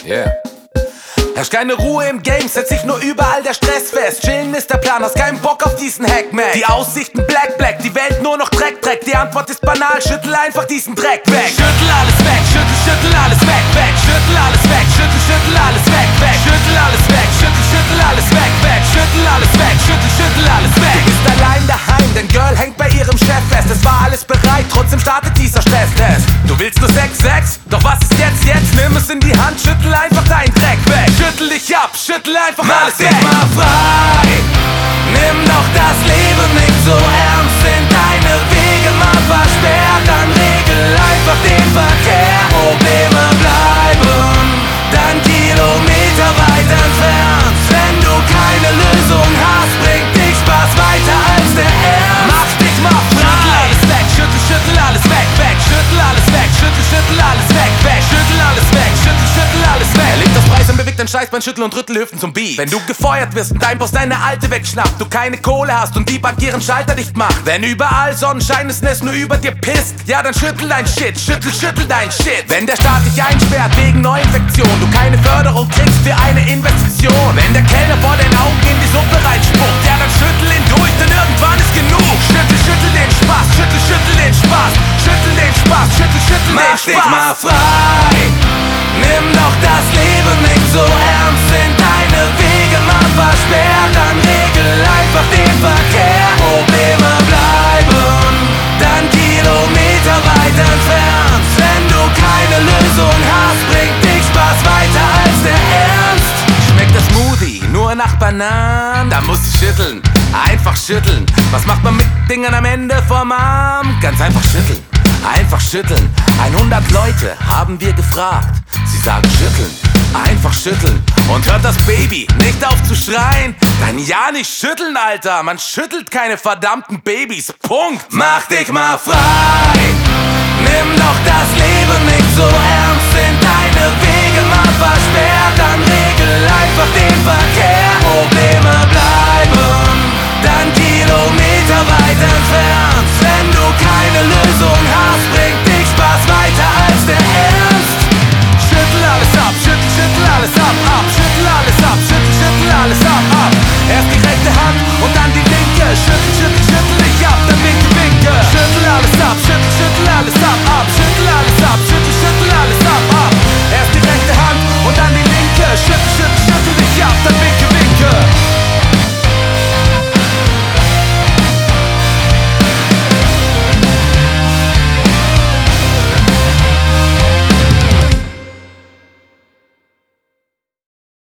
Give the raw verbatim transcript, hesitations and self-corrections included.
Yeah. Herrscht keine Ruhe im Game, setzt sich nur überall der Stress fest. Chillen ist der Plan, hast keinen Bock auf diesen Hackmack. Die Aussichten black, black, die Welt nur noch Dreck, Dreck. Die Antwort ist banal, schüttel einfach diesen Dreck weg. Schüttel alles weg, schüttel, schüttel alles weg, weg. Schüttel alles weg, schüttel, schüttel alles weg, weg. Schüttel alles weg, schüttel, schüttel alles weg, weg. Schüttel alles weg, schüttel, schüttel alles weg. Du bist allein daheim, dein Girl hängt bei ihrem Chef fest. Es war alles bereit, trotzdem startet dieser Stresstest. Du willst nur Sex, Sex, doch was ist jetzt, jetzt? Nimm es in die Hand, schüttel einfach deinen Dreck weg. Schüttel dich ab, schüttel einfach Mach alles dich weg. mal frei, nimm doch das Leben nicht so ernst. Sind deine Wege mal versperrt, dann regel einfach den Verkehr. Probleme bleiben dann Kilometer weit entfernt. Wenn du keine Lösung hast, bringt dich Spaß weiter als der Ernst. Mach dich mal frei. Schüttel alles weg, schüttel, schüttel alles weg, weg. Schüttel alles weg, schüttel, schüttel alles weg, weg. Schüttel alles weg, schüttel, schüttel alles weg. Er legt das Preis und bewegt dein Scheißbein, schüttel und rüttel Hüften zum Beat. Wenn du gefeuert wirst und dein Boss deine Alte wegschnappt, du keine Kohle hast und die Bank ihren Schalter dicht macht. Wenn überall Sonnenschein ist und es nur über dir pisst, ja dann schüttel dein Shit, schüttel, schüttel dein Shit. Wenn der Staat dich einsperrt wegen Neuinfektion, du keine Förderung kriegst für eine Investition. Wenn der Kellner vor den Augen in die Suppe reinspuckt, ja dann schüttel ihn durch, denn irgendwann ist genug. Schüttel, schüttel den Spaß, schüttel, schüttel den Spaß, schüttel den Spaß, schüttel, schüttel den Mach Spaß. dich mal frei, nimm doch das Leben nicht so ernst. Sind deine Wege mal versperrt, dann regel einfach den Verkehr. Probleme bleiben dann Kilometer weit entfernt. Wenn du keine Lösung hast, bringt dich Spaß weiter als der Ernst. Schmeckt der Smoothie nur nach Bananen? Da musst du schütteln, einfach schütteln. Was macht man mit Dingern am Ende vom Arm? Ganz einfach schütteln, einfach schütteln. hundert Leute haben wir gefragt, sie sagen schütteln, einfach schütteln. Und hört das Baby nicht auf zu schreien? Dann ja nicht schütteln, Alter, man schüttelt keine verdammten Babys, Punkt. Mach dich mal frei, nimm doch das Leben nicht so ernst.